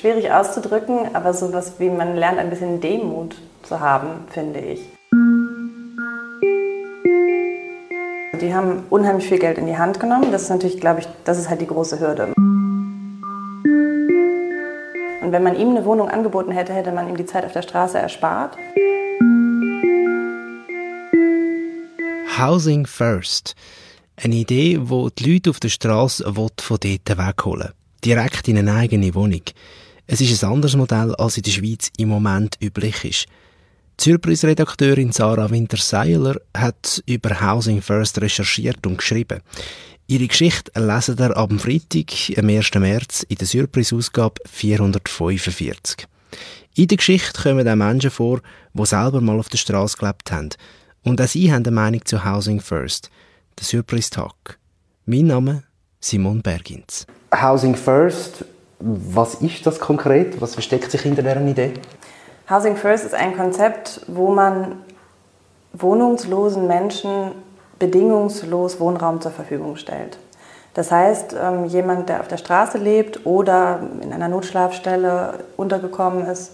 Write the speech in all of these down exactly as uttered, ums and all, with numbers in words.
schwierig auszudrücken, aber sowas wie man lernt, ein bisschen Demut zu haben, finde ich. Die haben unheimlich viel Geld in die Hand genommen. Das ist natürlich, glaube ich, das ist halt die große Hürde. Und wenn man ihm eine Wohnung angeboten hätte, hätte man ihm die Zeit auf der Straße erspart. Housing First. Eine Idee, die die Leute auf der Straße von dort wegholen will. Direkt in eine eigene Wohnung. Es ist ein anderes Modell, als in der Schweiz im Moment üblich ist. Die Surprise-Redakteurin Sarah Winter-Seiler hat über Housing First recherchiert und geschrieben. Ihre Geschichte lesen ihr am Freitag, am ersten März, in der Surprise-Ausgabe vierhundertfünfundvierzig. In der Geschichte kommen auch Menschen vor, die selber mal auf der Straße gelebt haben. Und auch sie haben eine Meinung zu Housing First. Der Surprise-Talk. Mein Name Simon Bergins. Housing First, was ist das konkret? Was versteckt sich hinter dieser Idee? Housing First ist ein Konzept, wo man wohnungslosen Menschen bedingungslos Wohnraum zur Verfügung stellt. Das heißt, jemand, der auf der Straße lebt oder in einer Notschlafstelle untergekommen ist,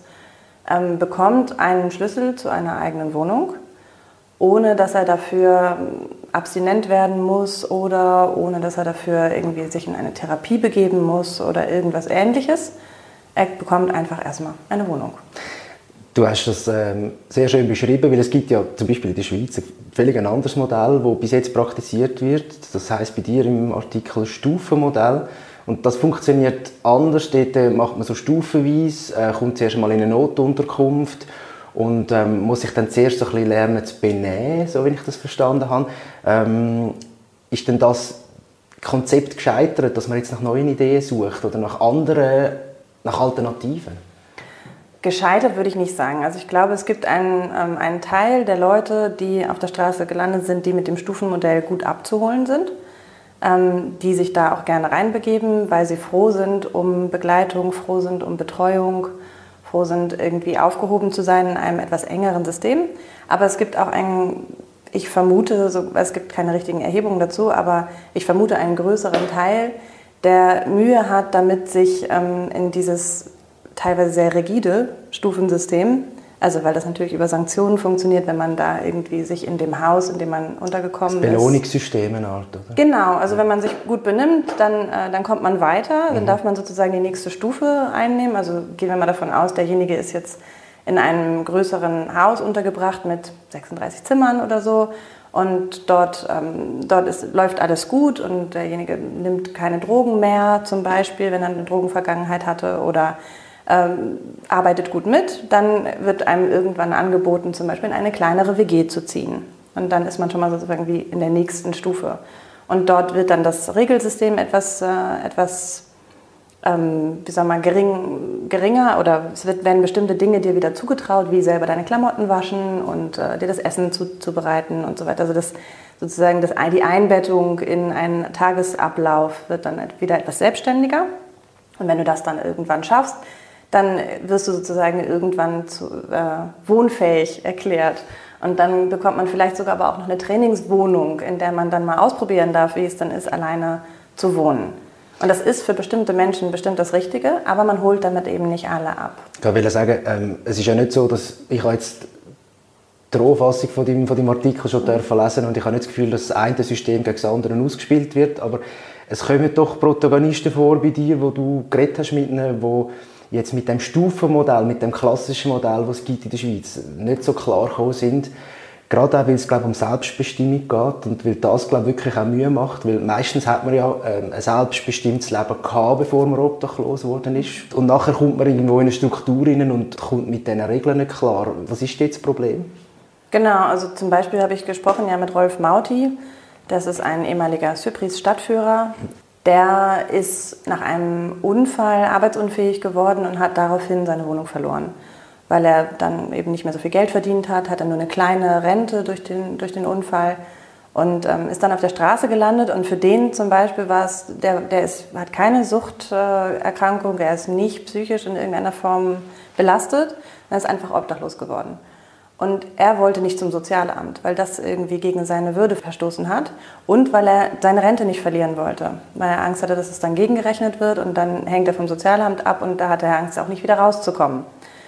bekommt einen Schlüssel zu einer eigenen Wohnung, ohne dass er dafür abstinent werden muss oder ohne dass er dafür irgendwie sich in eine Therapie begeben muss oder irgendwas Ähnliches. Er bekommt einfach erstmal eine Wohnung. Du hast das ähm, sehr schön beschrieben, weil es gibt ja zum Beispiel in der Schweiz ein völlig anderes Modell, das bis jetzt praktiziert wird. Das heisst bei dir im Artikel Stufenmodell. Und das funktioniert anders. Dort macht man so stufenweise, äh, kommt zuerst mal in eine Notunterkunft und ähm, muss sich dann zuerst so ein bisschen lernen zu benehmen, so wie ich das verstanden habe. Ähm, ist denn das Konzept gescheitert, dass man jetzt nach neuen Ideen sucht oder nach anderen, nach Alternativen? Gescheitert würde ich nicht sagen. Also ich glaube, es gibt einen, ähm, einen Teil der Leute, die auf der Straße gelandet sind, die mit dem Stufenmodell gut abzuholen sind, ähm, die sich da auch gerne reinbegeben, weil sie froh sind um Begleitung, froh sind um Betreuung, froh sind, irgendwie aufgehoben zu sein in einem etwas engeren System. Aber es gibt auch einen, ich vermute, so, es gibt keine richtigen Erhebungen dazu, aber ich vermute einen größeren Teil, der Mühe hat, damit sich ähm, in dieses teilweise sehr rigide Stufensystem, also weil das natürlich über Sanktionen funktioniert, wenn man da irgendwie sich in dem Haus, in dem man untergekommen das ist. Belohnungssystem eine Art, oder? Genau, also wenn man sich gut benimmt, dann, äh, dann kommt man weiter, dann mhm. darf man sozusagen die nächste Stufe einnehmen. Also gehen wir mal davon aus, derjenige ist jetzt in einem größeren Haus untergebracht mit sechsunddreißig Zimmern oder so und dort, ähm, dort ist, läuft alles gut und derjenige nimmt keine Drogen mehr zum Beispiel, wenn er eine Drogenvergangenheit hatte oder Ähm, arbeitet gut mit, dann wird einem irgendwann angeboten, zum Beispiel in eine kleinere W G zu ziehen. Und dann ist man schon mal sozusagen wie in der nächsten Stufe. Und dort wird dann das Regelsystem etwas, äh, etwas ähm, wie soll man, gering, geringer oder es wird, werden bestimmte Dinge dir wieder zugetraut, wie selber deine Klamotten waschen und äh, dir das Essen zuzubereiten und so weiter. Also das, sozusagen das, die Einbettung in einen Tagesablauf wird dann wieder etwas selbstständiger. Und wenn du das dann irgendwann schaffst, dann wirst du sozusagen irgendwann zu, äh, wohnfähig erklärt. Und dann bekommt man vielleicht sogar aber auch noch eine Trainingswohnung, in der man dann mal ausprobieren darf, wie es dann ist, alleine zu wohnen. Und das ist für bestimmte Menschen bestimmt das Richtige, aber man holt damit eben nicht alle ab. Ich wollte sagen, ähm, es ist ja nicht so, dass ich jetzt die Rohfassung von deinem, von deinem Artikel schon dürfen lesen und ich habe nicht das Gefühl, dass das eine System gegen das andere ausgespielt wird, aber es kommen doch Protagonisten vor bei dir, wo du geredet hast mit ihnen, wo jetzt mit dem Stufenmodell, mit dem klassischen Modell, das es gibt in der Schweiz, nicht so klar gekommen sind. Gerade auch, weil es glaube um Selbstbestimmung geht und weil das glaube wirklich auch Mühe macht, weil meistens hat man ja ähm, ein selbstbestimmtes Leben gehabt, bevor man obdachlos geworden ist. Und nachher kommt man irgendwo in eine Struktur rein und kommt mit diesen Regeln nicht klar. Was ist jetzt das Problem? Genau, also zum Beispiel habe ich gesprochen ja mit Rolf Mauti. Das ist ein ehemaliger Surprise-Stadtführer. Der ist nach einem Unfall arbeitsunfähig geworden und hat daraufhin seine Wohnung verloren. Weil er dann eben nicht mehr so viel Geld verdient hat, hat er nur eine kleine Rente durch den, durch den Unfall und ähm, ist dann auf der Straße gelandet. Und für den zum Beispiel war es, der, der ist, hat keine Suchterkrankung, er ist nicht psychisch in irgendeiner Form belastet, er ist einfach obdachlos geworden. Und er wollte nicht zum Sozialamt, weil das irgendwie gegen seine Würde verstoßen hat und weil er seine Rente nicht verlieren wollte, weil er Angst hatte, dass es dann gegengerechnet wird und dann hängt er vom Sozialamt ab und da hatte er Angst, auch nicht wieder rauszukommen.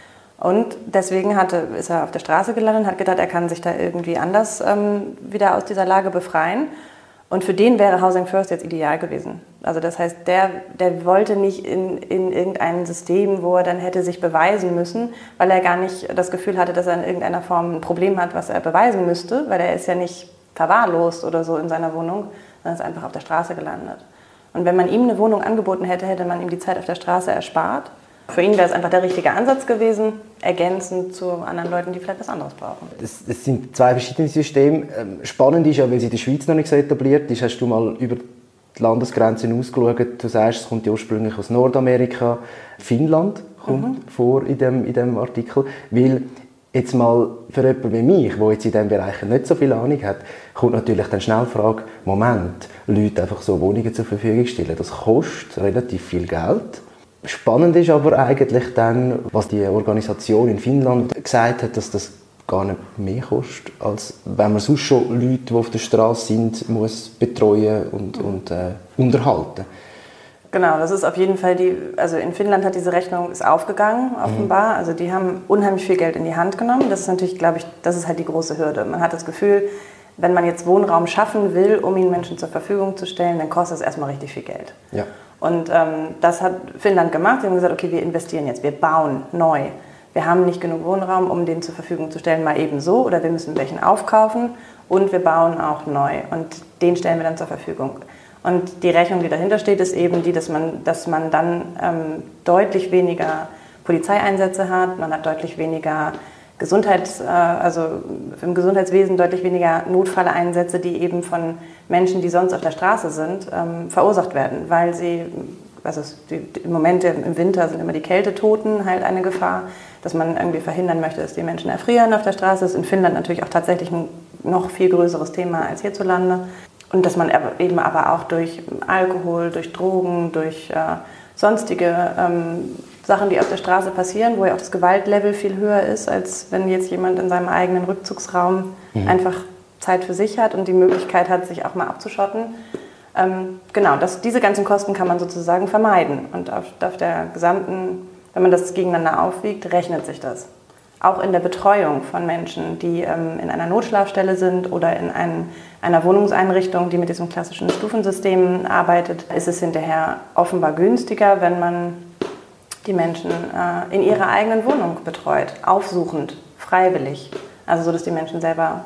Und deswegen hatte, ist er auf der Straße gelandet und hat gedacht, er kann sich da irgendwie anders ähm, wieder aus dieser Lage befreien. Und für den wäre Housing First jetzt ideal gewesen. Also das heißt, der, der wollte nicht in, in irgendein System, wo er dann hätte sich beweisen müssen, weil er gar nicht das Gefühl hatte, dass er in irgendeiner Form ein Problem hat, was er beweisen müsste, weil er ist ja nicht verwahrlost oder so in seiner Wohnung, sondern ist einfach auf der Straße gelandet. Und wenn man ihm eine Wohnung angeboten hätte, hätte man ihm die Zeit auf der Straße erspart. Für ihn wäre es einfach der richtige Ansatz gewesen, ergänzend zu anderen Leuten, die vielleicht was anderes brauchen. Es, es sind zwei verschiedene Systeme. Spannend ist ja, weil sie in der Schweiz noch nicht so etabliert ist, hast du mal über die Landesgrenzen ausgeschaut. Du sagst, es kommt ja ursprünglich aus Nordamerika. Finnland kommt mhm. vor in dem, in dem Artikel. Weil jetzt mal für jemanden wie mich, der jetzt in diesem Bereich nicht so viel Ahnung hat, kommt natürlich dann schnell die Frage, Moment, Leute einfach so Wohnungen zur Verfügung stellen, das kostet relativ viel Geld. Spannend ist aber eigentlich dann, was die Organisation in Finnland gesagt hat, dass das gar nicht mehr kostet, als wenn man sonst schon Leute, die auf der Straße sind, muss betreuen und, und äh, unterhalten. Genau, das ist auf jeden Fall die, also in Finnland hat diese Rechnung ist aufgegangen, offenbar. Mhm. Also die haben unheimlich viel Geld in die Hand genommen. Das ist natürlich, glaube ich, das ist halt die große Hürde. Man hat das Gefühl, wenn man jetzt Wohnraum schaffen will, um ihn Menschen zur Verfügung zu stellen, dann kostet es erstmal richtig viel Geld. Ja. Und ähm, das hat Finnland gemacht. Sie haben gesagt, okay, wir investieren jetzt, wir bauen neu. Wir haben nicht genug Wohnraum, um den zur Verfügung zu stellen, mal eben so. Oder wir müssen welchen aufkaufen und wir bauen auch neu. Und den stellen wir dann zur Verfügung. Und die Rechnung, die dahinter steht, ist eben die, dass man, dass man dann ähm, deutlich weniger Polizeieinsätze hat, man hat deutlich weniger Gesundheits, äh, also im Gesundheitswesen deutlich weniger Notfalleinsätze, die eben von Menschen, die sonst auf der Straße sind, ähm, verursacht werden, weil sie, also die, im Moment im Winter sind immer die Kältetoten halt eine Gefahr, dass man irgendwie verhindern möchte, dass die Menschen erfrieren auf der Straße. Das ist in Finnland natürlich auch tatsächlich ein noch viel größeres Thema als hierzulande. Und dass man eben aber auch durch Alkohol, durch Drogen, durch äh, sonstige ähm, Sachen, die auf der Straße passieren, wo ja auch das Gewaltlevel viel höher ist, als wenn jetzt jemand in seinem eigenen Rückzugsraum mhm. einfach Zeit für sich hat und die Möglichkeit hat, sich auch mal abzuschotten. Ähm, genau, das, diese ganzen Kosten kann man sozusagen vermeiden. Und auf, auf der gesamten, wenn man das gegeneinander aufwiegt, rechnet sich das. Auch in der Betreuung von Menschen, die ähm, in einer Notschlafstelle sind oder in ein, einer Wohnungseinrichtung, die mit diesem klassischen Stufensystem arbeitet, ist es hinterher offenbar günstiger, wenn man die Menschen äh, in ihrer eigenen Wohnung betreut, aufsuchend, freiwillig. Also so, dass die Menschen selber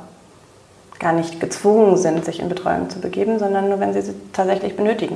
gar nicht gezwungen sind, sich in Betreuung zu begeben, sondern nur, wenn sie sie tatsächlich benötigen.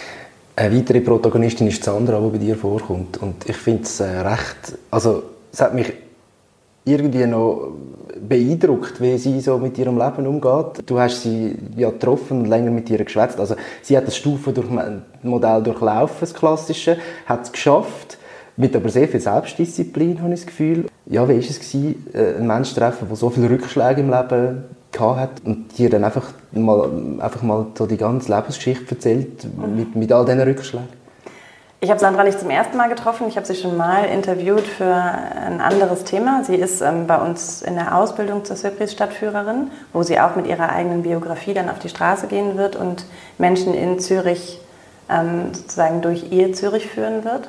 Eine weitere Protagonistin ist Sandra, die bei dir vorkommt. Und ich finde es äh, recht, also es hat mich irgendwie noch beeindruckt, wie sie so mit ihrem Leben umgeht. Du hast sie ja getroffen und länger mit ihr geschwätzt. Also sie hat das Stufenmodell durchlaufen, das klassische, hat es geschafft, mit aber sehr viel Selbstdisziplin, habe ich das Gefühl. Ja, wie war es gewesen, einen Menschen zu treffen, der so viele Rückschläge im Leben hat und dir dann einfach mal, einfach mal so die ganze Lebensgeschichte erzählt, mit, mit all diesen Rückschlägen? Ich habe Sandra nicht zum ersten Mal getroffen, ich habe sie schon mal interviewt für ein anderes Thema. Sie ist ähm, bei uns in der Ausbildung zur Surprise-Stadtführerin, wo sie auch mit ihrer eigenen Biografie dann auf die Straße gehen wird und Menschen in Zürich ähm, sozusagen durch ihr Zürich führen wird.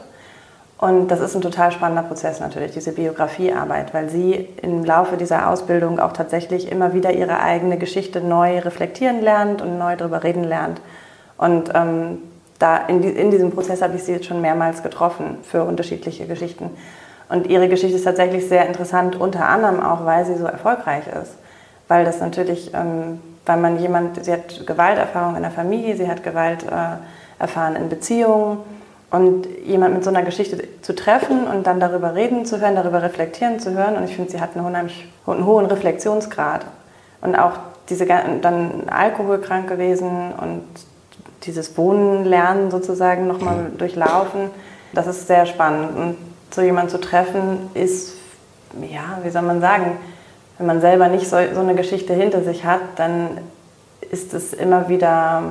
Und das ist ein total spannender Prozess natürlich, diese Biografiearbeit, weil sie im Laufe dieser Ausbildung auch tatsächlich immer wieder ihre eigene Geschichte neu reflektieren lernt und neu darüber reden lernt. Und ähm, Da in, die, in diesem Prozess habe ich sie jetzt schon mehrmals getroffen für unterschiedliche Geschichten. Und ihre Geschichte ist tatsächlich sehr interessant, unter anderem auch, weil sie so erfolgreich ist. Weil das natürlich, ähm, weil man jemand, sie hat Gewalterfahrung in der Familie, sie hat Gewalt äh, erfahren in Beziehungen. Und jemand mit so einer Geschichte zu treffen und dann darüber reden zu hören, darüber reflektieren zu hören. Und ich finde, sie hat einen, unheimlich, einen hohen Reflexionsgrad. Und auch diese, dann alkoholkrank gewesen und dieses Wohnen lernen sozusagen nochmal durchlaufen, das ist sehr spannend. Und so jemanden zu treffen ist, ja, wie soll man sagen, wenn man selber nicht so, so eine Geschichte hinter sich hat, dann ist es immer wieder,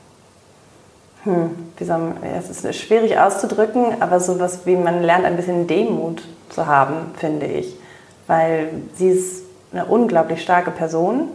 hm, wie soll man, ja, es ist schwierig auszudrücken, aber sowas wie man lernt, ein bisschen Demut zu haben, finde ich. Weil sie ist eine unglaublich starke Person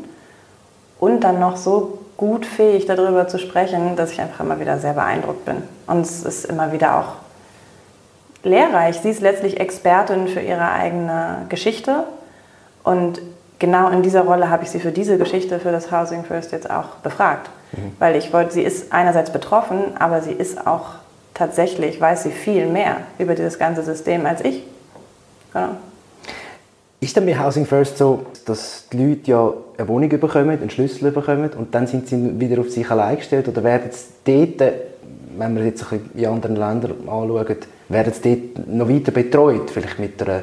und dann noch so gut fähig, darüber zu sprechen, dass ich einfach immer wieder sehr beeindruckt bin. Und es ist immer wieder auch lehrreich. Sie ist letztlich Expertin für ihre eigene Geschichte und genau in dieser Rolle habe ich sie für diese Geschichte, für das Housing First jetzt auch befragt. Mhm. Weil ich wollte, sie ist einerseits betroffen, aber sie ist auch tatsächlich, weiß sie viel mehr über dieses ganze System als ich. Genau. Ist denn bei Housing First so, dass die Leute ja eine Wohnung bekommen, einen Schlüssel bekommen und dann sind sie wieder auf sich allein gestellt? Oder werden sie dort, wenn wir jetzt ein bisschen in anderen Ländern anschauen, werden sie dort noch weiter betreut? Vielleicht mit, einer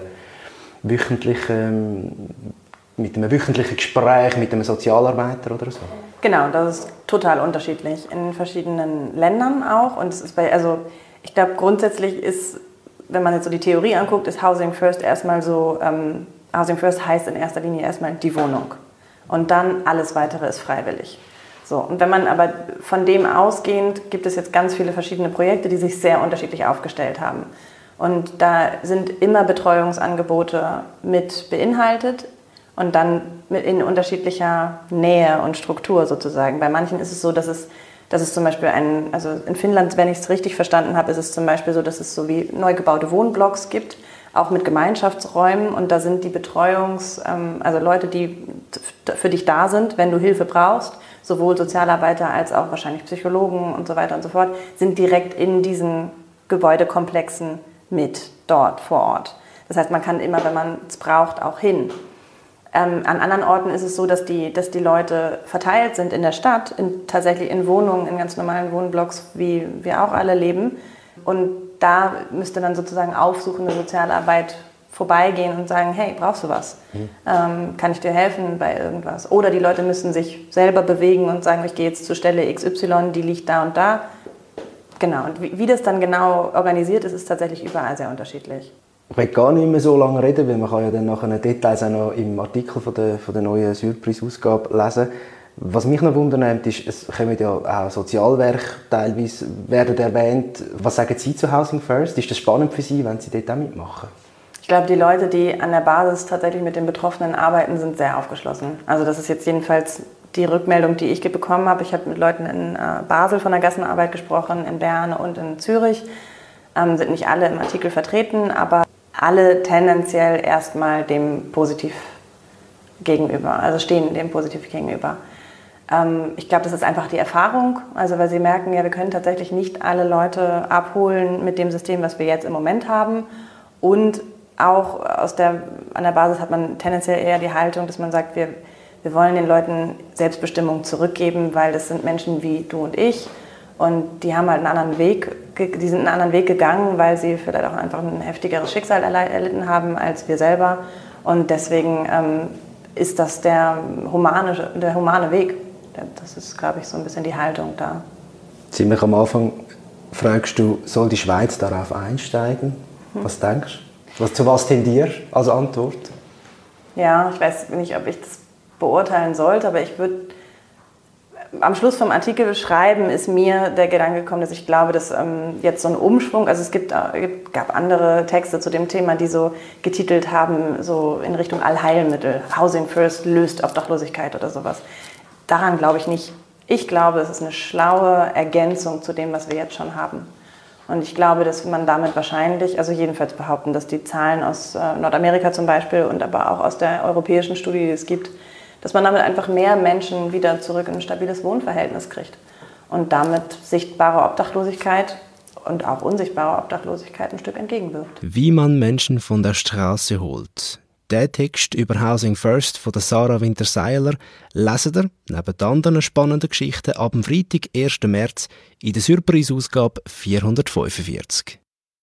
wöchentlichen, mit einem wöchentlichen Gespräch mit einem Sozialarbeiter oder so? Genau, das ist total unterschiedlich. In verschiedenen Ländern auch. Und es ist bei, also ich glaube, grundsätzlich ist, wenn man jetzt so die Theorie anguckt, ist Housing First erstmal so, ähm, Housing First heißt in erster Linie erstmal die Wohnung. Und dann alles Weitere ist freiwillig. So, und wenn man aber von dem ausgehend, gibt es jetzt ganz viele verschiedene Projekte, die sich sehr unterschiedlich aufgestellt haben. Und da sind immer Betreuungsangebote mit beinhaltet und dann mit in unterschiedlicher Nähe und Struktur sozusagen. Bei manchen ist es so, dass es, dass es zum Beispiel ein, also in Finnland, wenn ich es richtig verstanden habe, ist es zum Beispiel so, dass es so wie neu gebaute Wohnblocks gibt, auch mit Gemeinschaftsräumen und da sind die Betreuungs-, also Leute, die für dich da sind, wenn du Hilfe brauchst, sowohl Sozialarbeiter als auch wahrscheinlich Psychologen und so weiter und so fort, sind direkt in diesen Gebäudekomplexen mit dort vor Ort. Das heißt, man kann immer, wenn man es braucht, auch hin. Ähm, an anderen Orten ist es so, dass die, dass die Leute verteilt sind in der Stadt, in, tatsächlich in Wohnungen, in ganz normalen Wohnblocks, wie wir auch alle leben. Und da müsste dann sozusagen aufsuchende Sozialarbeit vorbeigehen und sagen, hey, brauchst du was? Mhm. Ähm, kann ich dir helfen bei irgendwas? Oder die Leute müssen sich selber bewegen und sagen, ich gehe jetzt zur Stelle X Y, die liegt da und da. Genau, und wie, wie das dann genau organisiert ist, ist tatsächlich überall sehr unterschiedlich. Ich will gar nicht mehr so lange reden, weil man kann ja dann nachher Details auch noch im Artikel von der, von der neuen Surprise-Ausgabe lesen. Was mich noch wundernimmt, ist, es kommen ja auch Sozialwerke teilweise werden erwähnt. Was sagen Sie zu Housing First? Ist das spannend für Sie, wenn Sie dort auch mitmachen? Ich glaube, die Leute, die an der Basis tatsächlich mit den Betroffenen arbeiten, sind sehr aufgeschlossen. Also das ist jetzt jedenfalls die Rückmeldung, die ich bekommen habe. Ich habe mit Leuten in Basel von der Gassenarbeit gesprochen, in Bern und in Zürich. Ähm, sind nicht alle im Artikel vertreten, aber alle tendenziell erstmal dem positiv gegenüber, also stehen dem positiv gegenüber. Ähm, ich glaube, das ist einfach die Erfahrung, also weil sie merken, ja, wir können tatsächlich nicht alle Leute abholen mit dem System, was wir jetzt im Moment haben. Und auch aus der, an der Basis hat man tendenziell eher die Haltung, dass man sagt, wir, wir wollen den Leuten Selbstbestimmung zurückgeben, weil das sind Menschen wie du und ich und die haben halt einen anderen Weg, die sind einen anderen Weg gegangen, weil sie vielleicht auch einfach ein heftigeres Schicksal erlitten haben als wir selber und deswegen ähm, ist das der humane, der humane Weg. Das ist, glaube ich, so ein bisschen die Haltung da. Ziemlich am Anfang fragst du, soll die Schweiz darauf einsteigen? Hm. Was denkst du? Was, zu was tendierst du als Antwort? Ja, ich weiß nicht, ob ich das beurteilen sollte, aber ich würde am Schluss vom Artikel beschreiben, ist mir der Gedanke gekommen, dass ich glaube, dass ähm, jetzt so ein Umschwung, also es gibt, äh, gab andere Texte zu dem Thema, die so getitelt haben, so in Richtung Allheilmittel, Housing First löst Obdachlosigkeit oder sowas. Daran glaube ich nicht. Ich glaube, es ist eine schlaue Ergänzung zu dem, was wir jetzt schon haben. Und ich glaube, dass man damit wahrscheinlich, also jedenfalls behaupten, dass die Zahlen aus äh, Nordamerika zum Beispiel und aber auch aus der europäischen Studie, die es gibt, dass man damit einfach mehr Menschen wieder zurück in ein stabiles Wohnverhältnis kriegt. Und damit sichtbare Obdachlosigkeit und auch unsichtbare Obdachlosigkeit ein Stück entgegenwirkt. Wie man Menschen von der Straße holt. Der Text über Housing First von Sarah Winter-Seiler lesen ihr, neben anderen spannenden Geschichten, ab dem Freitag, ersten März, in der Surprise-Ausgabe vierhundertfünfundvierzig.